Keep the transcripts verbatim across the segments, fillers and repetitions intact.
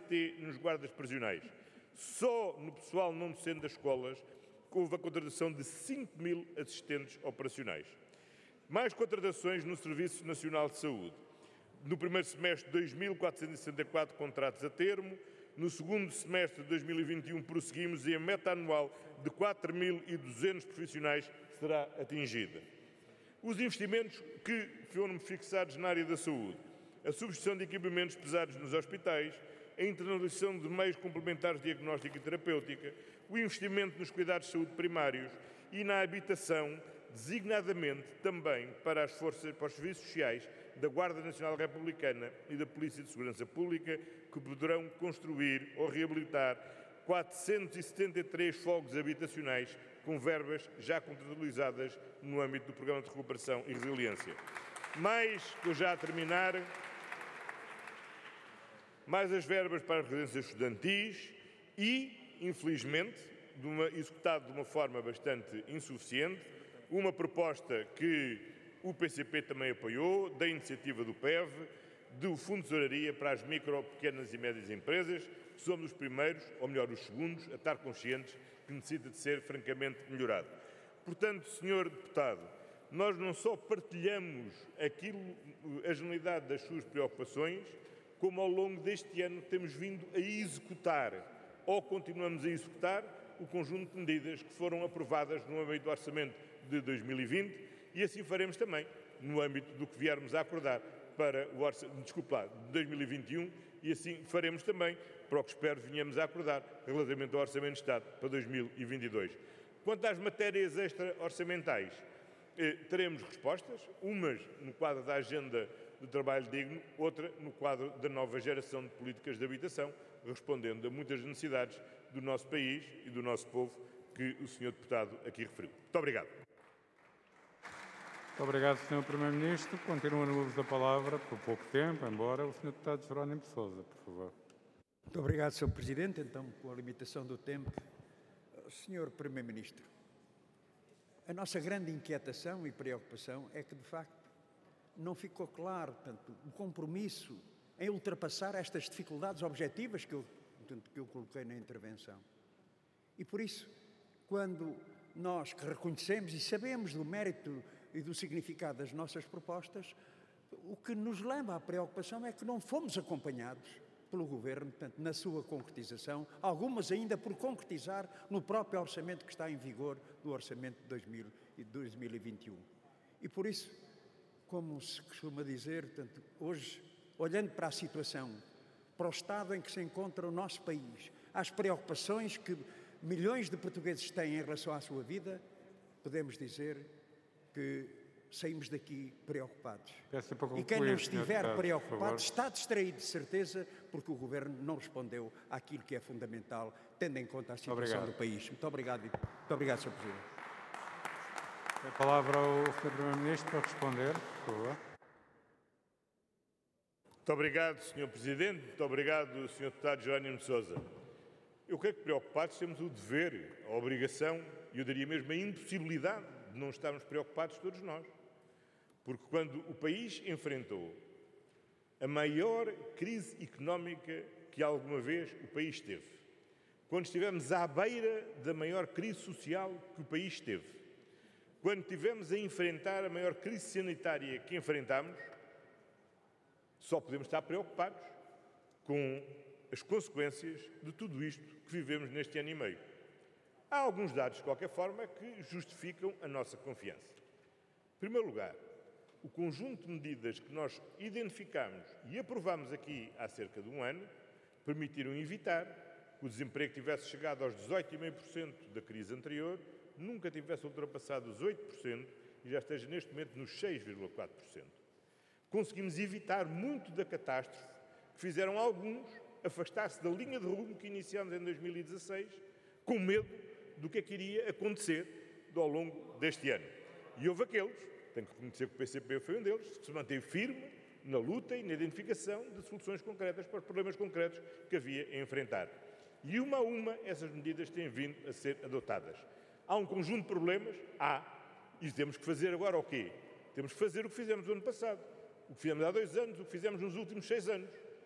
T nos guardas prisionais. Só no pessoal não docente das escolas houve a contratação de cinco mil assistentes operacionais. Mais contratações no Serviço Nacional de Saúde. No primeiro semestre de dois mil quatrocentos e sessenta e quatro contratos a termo. No segundo semestre de dois mil e vinte e um prosseguimos e a meta anual de quatro mil e duzentos profissionais será atingida. Os investimentos que foram fixados na área da saúde, a substituição de equipamentos pesados nos hospitais, a internalização de meios complementares de diagnóstica e terapêutica, o investimento nos cuidados de saúde primários e na habitação, designadamente também para as forças, para os serviços sociais da Guarda Nacional Republicana e da Polícia de Segurança Pública, que poderão construir ou reabilitar quatrocentos e setenta e três fogos habitacionais com verbas já contratualizadas no âmbito do Programa de Recuperação e Resiliência. Mais, estou já a terminar, mais as verbas para as residências estudantis e, infelizmente, de uma, executado de uma forma bastante insuficiente, uma proposta que o P C P também apoiou, da iniciativa do P E V, do Fundo de Tesouraria para as micro, pequenas e médias empresas. Somos os primeiros, ou melhor, os segundos, a estar conscientes que necessita de ser francamente melhorado. Portanto, senhor Deputado, nós não só partilhamos aquilo, a generalidade das suas preocupações, como ao longo deste ano temos vindo a executar, ou continuamos a executar, o conjunto de medidas que foram aprovadas no âmbito do Orçamento de dois mil e vinte e assim faremos também no âmbito do que viermos a acordar para o orçamento, desculpe lá, de dois mil e vinte e um e assim faremos também para o que espero venhamos a acordar relativamente ao Orçamento de Estado para dois mil e vinte e dois. Quanto às matérias extra-orçamentais, eh, teremos respostas, umas no quadro da agenda do trabalho digno, outra no quadro da nova geração de políticas de habitação, respondendo a muitas necessidades do nosso país e do nosso povo que o senhor Deputado aqui referiu. Muito obrigado. Muito obrigado, senhor Primeiro-Ministro. Continua no uso da palavra, por pouco tempo, embora, o senhor Deputado Jerónimo de Sousa, por favor. Muito obrigado, senhor Presidente. Então, com a limitação do tempo, senhor Primeiro-Ministro, a nossa grande inquietação e preocupação é que, de facto, não ficou claro, portanto, o compromisso em ultrapassar estas dificuldades objetivas que eu, portanto, que eu coloquei na intervenção. E por isso, quando nós que reconhecemos e sabemos do mérito e do significado das nossas propostas, o que nos leva à preocupação é que não fomos acompanhados pelo Governo, portanto, na sua concretização, algumas ainda por concretizar no próprio orçamento que está em vigor do Orçamento de dois mil e vinte e um. E por isso, como se costuma dizer, portanto, hoje, olhando para a situação, para o estado em que se encontra o nosso país, às preocupações que milhões de portugueses têm em relação à sua vida, podemos dizer que saímos daqui preocupados. Peço para concluir, e quem não estiver deputado, preocupado está distraído de certeza, porque o Governo não respondeu àquilo que é fundamental, tendo em conta a situação obrigado. do país. Muito obrigado. Muito obrigado, senhor Presidente. A palavra ao senhor Primeiro-Ministro para responder, por favor. Muito obrigado, senhor Presidente. Muito obrigado, senhor Deputado Jerónimo de Sousa. Eu creio que preocupados temos o dever, a obrigação, e eu diria mesmo a impossibilidade de não estarmos preocupados todos nós. Porque quando o país enfrentou a maior crise económica que alguma vez o país teve, quando estivemos à beira da maior crise social que o país teve, quando tivemos a enfrentar a maior crise sanitária que enfrentámos, só podemos estar preocupados com as consequências de tudo isto que vivemos neste ano e meio. Há alguns dados, de qualquer forma, que justificam a nossa confiança. Em primeiro lugar, o conjunto de medidas que nós identificamos e aprovamos aqui há cerca de um ano permitiram evitar que o desemprego tivesse chegado aos dezoito vírgula cinco por cento da crise anterior, nunca tivesse ultrapassado os oito por cento e já esteja neste momento nos seis vírgula quatro por cento. Conseguimos evitar muito da catástrofe que fizeram alguns afastar-se da linha de rumo que iniciámos em dois mil e dezasseis, com medo do que é que iria acontecer ao longo deste ano. E houve aqueles, tenho que reconhecer que o P C P foi um deles, que se manteve firme na luta e na identificação de soluções concretas para os problemas concretos que havia a enfrentar. E uma a uma essas medidas têm vindo a ser adotadas. Há um conjunto de problemas? Há. E temos que fazer agora o quê? Temos que fazer o que fizemos no ano passado, o que fizemos há dois anos, o que fizemos nos últimos seis anos.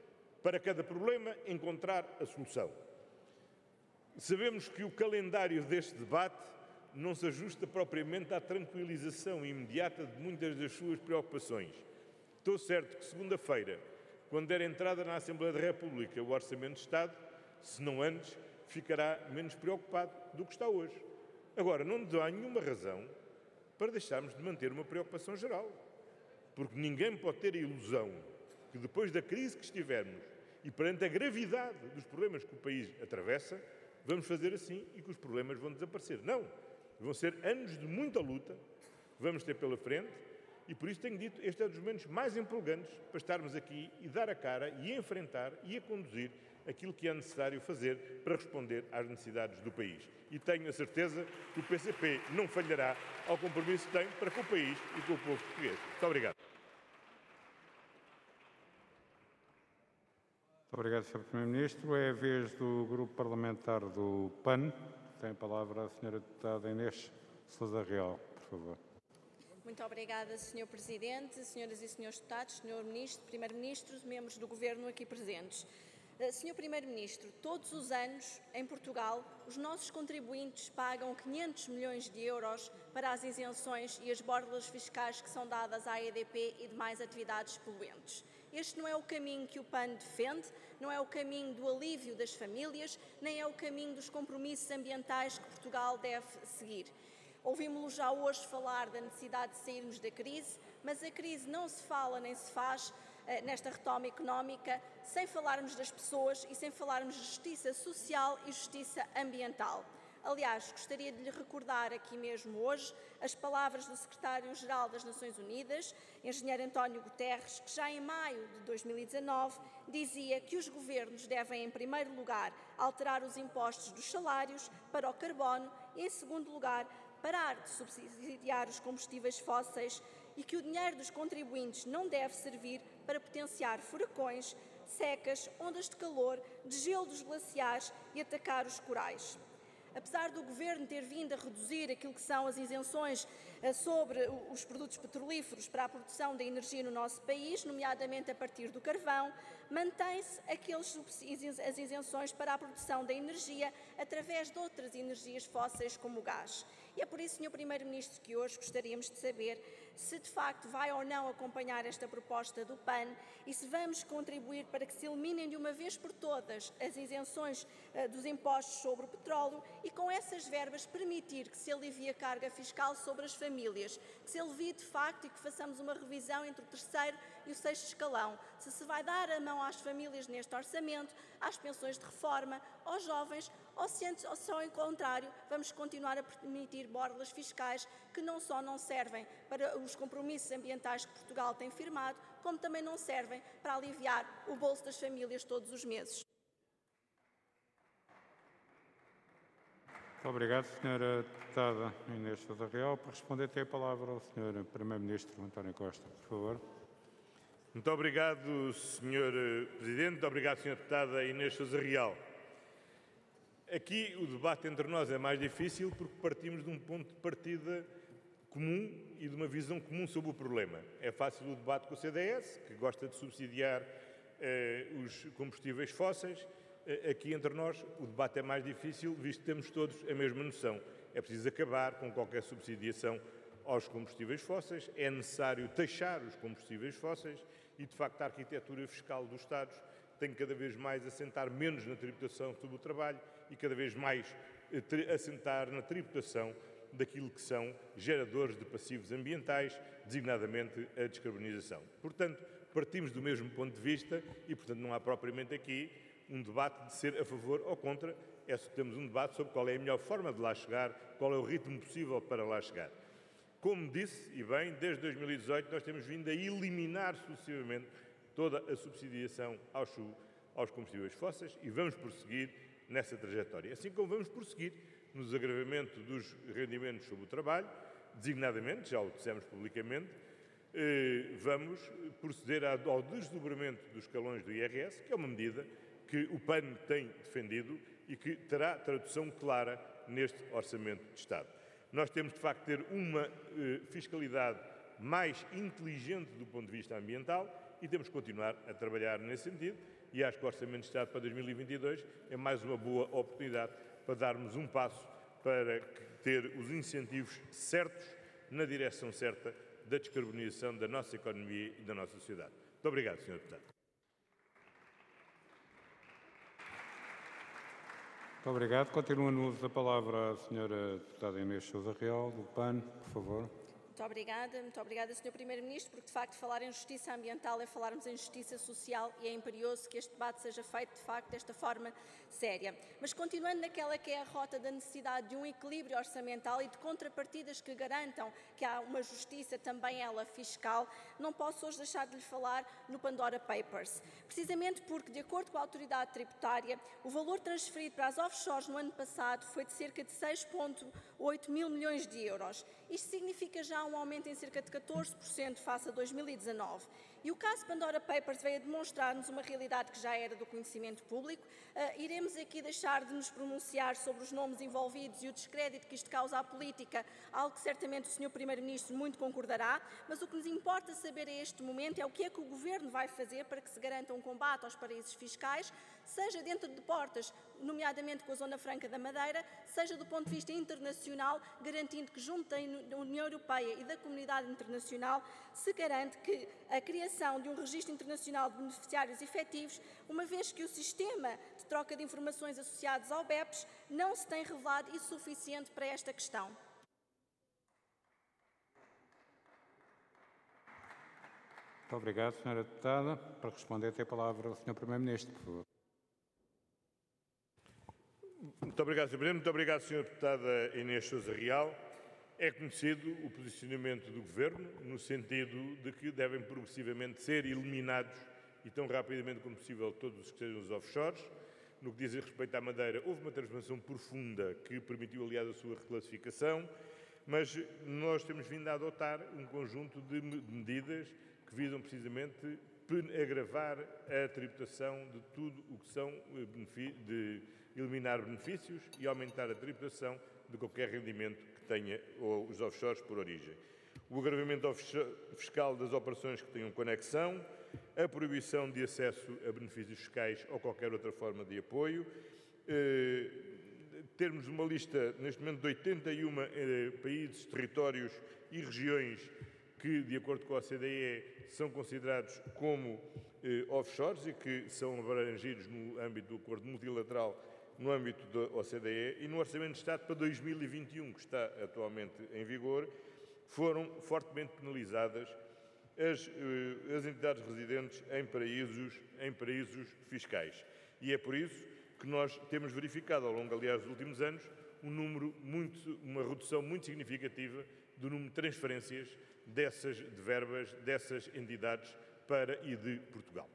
para cada problema encontrar a solução. Sabemos que o calendário deste debate não se ajusta propriamente à tranquilização imediata de muitas das suas preocupações. Estou certo que segunda-feira, quando der entrada na Assembleia da República o Orçamento de Estado, se não antes, ficará menos preocupado do que está hoje. Agora, não dá nenhuma razão para deixarmos de manter uma preocupação geral, porque ninguém pode ter a ilusão que depois da crise que estivermos e perante a gravidade dos problemas que o país atravessa, vamos fazer assim e que os problemas vão desaparecer. Não, vão ser anos de muita luta que vamos ter pela frente e por isso tenho dito, este é um dos momentos mais empolgantes para estarmos aqui e dar a cara e a enfrentar e a conduzir aquilo que é necessário fazer para responder às necessidades do país. E tenho a certeza que o P C P não falhará ao compromisso que tem para com o país e com o povo português. Muito obrigado. Muito obrigado, senhor Primeiro-Ministro. É a vez do Grupo Parlamentar do P A N. Tem a palavra a senhora deputada Inês Sousa Real, por favor. Muito obrigada, senhor Presidente, senhoras e senhores deputados, senhor Ministro, Primeiro-Ministro, membros do Governo aqui presentes. senhor Primeiro-Ministro, todos os anos, em Portugal, os nossos contribuintes pagam quinhentos milhões de euros para as isenções e as borlas fiscais que são dadas à E D P e demais atividades poluentes. Este não é o caminho que o P A N defende, não é o caminho do alívio das famílias, nem é o caminho dos compromissos ambientais que Portugal deve seguir. Ouvimos-lo já hoje falar da necessidade de sairmos da crise, mas a crise não se fala nem se faz nesta retoma económica sem falarmos das pessoas e sem falarmos de justiça social e justiça ambiental. Aliás, gostaria de lhe recordar aqui mesmo hoje as palavras do Secretário-Geral das Nações Unidas, engenheiro António Guterres, que já em maio de dois mil e dezanove dizia que os governos devem, em primeiro lugar, alterar os impostos dos salários para o carbono e, em segundo lugar, parar de subsidiar os combustíveis fósseis e que o dinheiro dos contribuintes não deve servir para potenciar furacões, secas, ondas de calor, degelo dos glaciares e atacar os corais. Apesar do Governo ter vindo a reduzir aquilo que são as isenções sobre os produtos petrolíferos para a produção de energia no nosso país, nomeadamente a partir do carvão, mantém-se as isenções para a produção da energia através de outras energias fósseis como o gás. E é por isso, senhor Primeiro-Ministro, que hoje gostaríamos de saber se de facto vai ou não acompanhar esta proposta do P A N e se vamos contribuir para que se eliminem de uma vez por todas as isenções uh, dos impostos sobre o petróleo e com essas verbas permitir que se alivie a carga fiscal sobre as famílias, que se alivie de facto e que façamos uma revisão entre o terceiro e o sexto escalão. Se se vai dar a mão às famílias neste orçamento, às pensões de reforma, aos jovens, ou se, antes, ou se ao contrário, vamos continuar a permitir borlas fiscais que não só não servem para os compromissos ambientais que Portugal tem firmado, como também não servem para aliviar o bolso das famílias todos os meses. Muito obrigado, senhora deputada Inês Sousa Real. Para responder, tem a palavra ao senhor Primeiro-Ministro António Costa, por favor. Muito obrigado, senhor Presidente. Muito obrigado, senhora deputada Inês Sousa Real. Aqui o debate entre nós é mais difícil porque partimos de um ponto de partida comum e de uma visão comum sobre o problema. É fácil o debate com o C D S, que gosta de subsidiar eh, os combustíveis fósseis. Eh, aqui entre nós o debate é mais difícil, visto que temos todos a mesma noção. É preciso acabar com qualquer subsidiação aos combustíveis fósseis, é necessário taxar os combustíveis fósseis e, de facto, a arquitetura fiscal dos Estados tem cada vez mais assentar menos na tributação sobre o trabalho e cada vez mais assentar na tributação daquilo que são geradores de passivos ambientais, designadamente a descarbonização. Portanto, partimos do mesmo ponto de vista e, portanto, não há propriamente aqui um debate de ser a favor ou contra, é só temos um debate sobre qual é a melhor forma de lá chegar, qual é o ritmo possível para lá chegar. Como disse, e bem, desde dois mil e dezoito nós temos vindo a eliminar sucessivamente toda a subsidiação aos, aos combustíveis fósseis e vamos prosseguir nessa trajetória. Assim como vamos prosseguir no desagravamento dos rendimentos sobre o trabalho, designadamente, já o dissemos publicamente, eh, vamos proceder ao desdobramento dos escalões do I R S, que é uma medida que o P A N tem defendido e que terá tradução clara neste Orçamento de Estado. Nós temos, de facto, de ter uma eh, fiscalidade mais inteligente do ponto de vista ambiental e temos que continuar a trabalhar nesse sentido. e acho que o Orçamento de Estado para dois mil e vinte e dois é mais uma boa oportunidade para darmos um passo para ter os incentivos certos na direção certa da descarbonização da nossa economia e da nossa sociedade. Muito obrigado, senhor Deputado. Muito obrigado. Continua no uso da palavra a senhora Deputada Inês Sousa Real, do P A N, por favor. Muito obrigada, muito obrigada, senhor Primeiro-Ministro, porque de facto falar em justiça ambiental é falarmos em justiça social e é imperioso que este debate seja feito de facto desta forma séria. Mas continuando naquela que é a rota da necessidade de um equilíbrio orçamental e de contrapartidas que garantam que há uma justiça também ela fiscal, não posso hoje deixar de lhe falar no Pandora Papers. Precisamente porque, de acordo com a autoridade tributária, o valor transferido para as offshores no ano passado foi de cerca de seis vírgula oito mil milhões de euros. Isto significa já um aumento em cerca de catorze por cento face a dois mil e dezanove. E o caso Pandora Papers veio a demonstrar-nos uma realidade que já era do conhecimento público. Uh, iremos aqui deixar de nos pronunciar sobre os nomes envolvidos e o descrédito que isto causa à política, algo que certamente o senhor Primeiro-Ministro muito concordará, mas o que nos importa saber a este momento é o que é que o Governo vai fazer para que se garanta um combate aos paraísos fiscais, seja dentro de portas, nomeadamente com a Zona Franca da Madeira, seja do ponto de vista internacional, garantindo que junto da União Europeia e da comunidade internacional se garante que a criação de um registro internacional de beneficiários efetivos, uma vez que o sistema de troca de informações associados ao B E P S não se tem revelado insuficiente para esta questão. Muito obrigado, senhora Deputada. Para responder, tem a palavra o senhor Primeiro-Ministro, por favor. Muito obrigado, senhor Presidente. Muito obrigado, senhora Deputada Inês Sousa Real. É conhecido o posicionamento do Governo no sentido de que devem progressivamente ser eliminados e tão rapidamente como possível todos os que sejam os offshores. No que diz respeito à Madeira, houve uma transformação profunda que permitiu, aliás, a sua reclassificação, mas nós temos vindo a adotar um conjunto de medidas que visam precisamente agravar a tributação de tudo o que são de eliminar benefícios e aumentar a tributação de qualquer rendimento que tenha ou os offshores por origem. O agravamento fiscal das operações que tenham conexão, a proibição de acesso a benefícios fiscais ou qualquer outra forma de apoio, eh, termos uma lista, neste momento, de oitenta e um eh, países, territórios e regiões que, de acordo com a O C D E, são considerados como eh, offshores e que são abrangidos no âmbito do acordo multilateral no âmbito da O C D E, e no Orçamento de Estado para dois mil e vinte e um, que está atualmente em vigor, foram fortemente penalizadas as, as entidades residentes em paraísos, em paraísos fiscais. E é por isso que nós temos verificado, ao longo, aliás, dos últimos anos, um número muito, uma redução muito significativa do número de transferências dessas de verbas, dessas entidades para e de Portugal.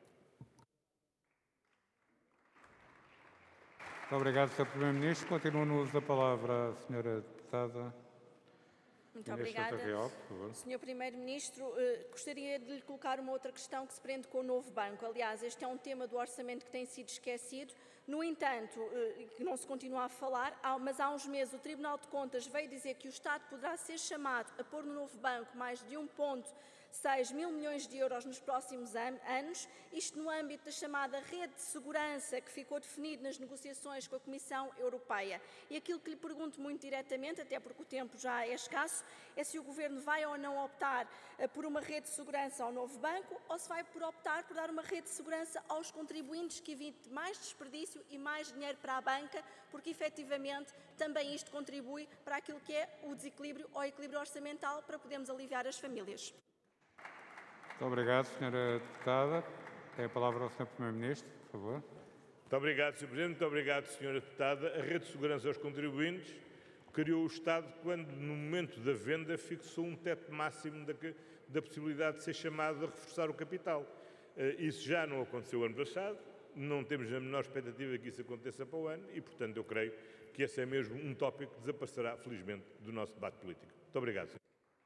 Muito obrigado, senhor Primeiro-Ministro. Continua no uso da palavra a senhora Deputada. Muito obrigada. Real, por favor. senhor Primeiro-Ministro, eh, gostaria de lhe colocar uma outra questão que se prende com o novo banco. Aliás, este é um tema do orçamento que tem sido esquecido. No entanto, eh, que não se continua a falar, há, mas há uns meses o Tribunal de Contas veio dizer que o Estado poderá ser chamado a pôr no novo banco mais de um vírgula seis mil milhões de euros nos próximos an anos, isto no âmbito da chamada rede de segurança que ficou definido nas negociações com a Comissão Europeia. E aquilo que lhe pergunto muito diretamente, até porque o tempo já é escasso, é se o Governo vai ou não optar uh, por uma rede de segurança ao novo banco ou se vai por optar por dar uma rede de segurança aos contribuintes que evite mais desperdício e mais dinheiro para a banca, porque efetivamente também isto contribui para aquilo que é o desequilíbrio ou equilíbrio orçamental para podermos aliviar as famílias. Muito obrigado, senhora Deputada. Tem a palavra ao senhor Primeiro-Ministro, por favor. Muito obrigado, senhor Presidente. Muito obrigado, senhora Deputada. A rede de segurança aos contribuintes criou o Estado quando, no momento da venda, fixou um teto máximo da, da possibilidade de ser chamado a reforçar o capital. Isso já não aconteceu ano passado, não temos a menor expectativa que isso aconteça para o ano e, portanto, eu creio que esse é mesmo um tópico que desaparecerá, felizmente, do nosso debate político. Muito obrigado, senhor.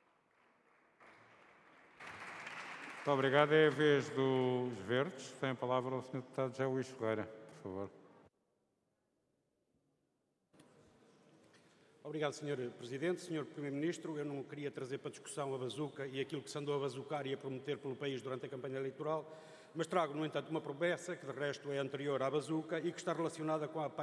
Muito obrigado. É a vez dos Verdes. Tem a palavra o senhor Deputado José Luís Ferreira, por favor. Obrigado, senhor Presidente. senhor Primeiro-Ministro, eu não queria trazer para discussão a bazuca e aquilo que se andou a bazucar e a prometer pelo país durante a campanha eleitoral, mas trago, no entanto, uma promessa que, de resto, é anterior à bazuca e que está relacionada com a